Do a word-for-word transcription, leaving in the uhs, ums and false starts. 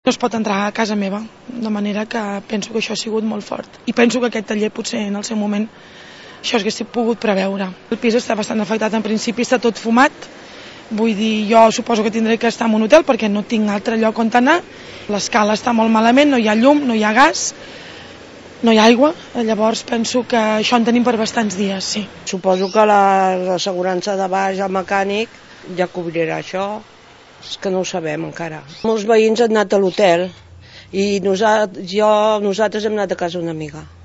no es pot entrar a casa meva, de manera que penso que això ha sigut molt fort. I penso que aquest taller potser en el seu moment això s'hagués pogut preveure. El pis està bastant afectat, en principi està tot fumat, vull dir, jo suposo que tindré que estar en un hotel perquè no tinc altre lloc on anar, l'escala està molt malament, no hi ha llum, no hi ha gas, no hi ha aigua, llavors penso que això en tenim per bastants dies, sí. Suposo que l'assegurança de baix, el mecànic, ja cobrirà això, és que no ho sabem encara. Molts veïns han anat a l'hotel i nosaltres, jo, nosaltres hem anat a casa d'una amiga.